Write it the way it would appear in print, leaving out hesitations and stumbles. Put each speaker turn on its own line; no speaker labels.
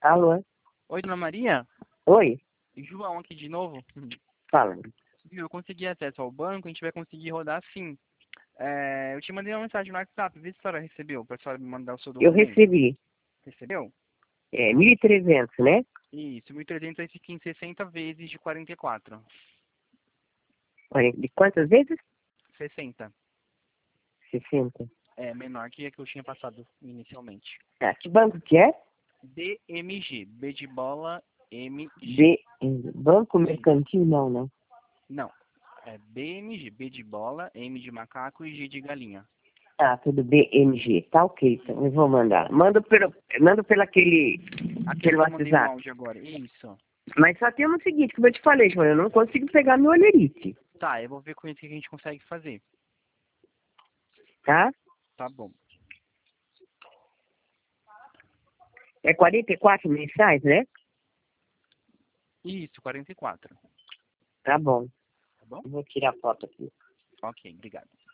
Alô?
Oi, Dona Maria?
Oi?
João aqui de novo.
Fala.
Viu, eu consegui acesso ao banco, a gente vai conseguir rodar sim. Eu te mandei uma mensagem no WhatsApp, vê se a senhora recebeu, para a senhora me mandar o seu
Eu
documento.
recebi.
Recebeu?
1.300, né?
Isso, 1.300 aí fica em 60 vezes de 44.
De quantas vezes?
60.
60.
É menor que a que eu tinha passado inicialmente.
Ah, que banco que é?
DMG, B de bola, MG.
Banco
Isso.
Mercantil, não, né?
Não, é BMG, B de bola, M de macaco e G de galinha.
Ah, tudo BMG. Tá ok, então eu vou mandar. Manda pelo aquele
Aquele que eu mandei o
WhatsApp.
áudio agora. Isso.
Mas só tem o seguinte, como eu te falei, João, eu não consigo pegar meu olerite,
Tá, eu vou ver com isso que a gente consegue fazer.
tá?
Tá bom.
É 44 mensais, né?
Isso, 44.
Tá bom.
Tá bom?
Eu vou tirar a foto aqui.
Ok, obrigado.